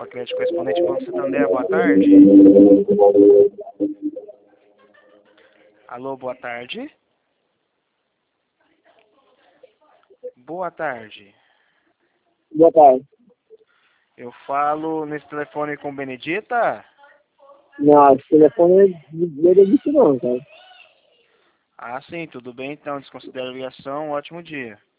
Alfa Crédito Correspondente Banco Santander, boa tarde. Alô, boa tarde. Boa tarde. Boa tarde. Eu falo nesse telefone com Benedita? Não, esse telefone não é disso não, cara. Ah, sim, tudo bem então, desconsidero a ligação, ótimo dia.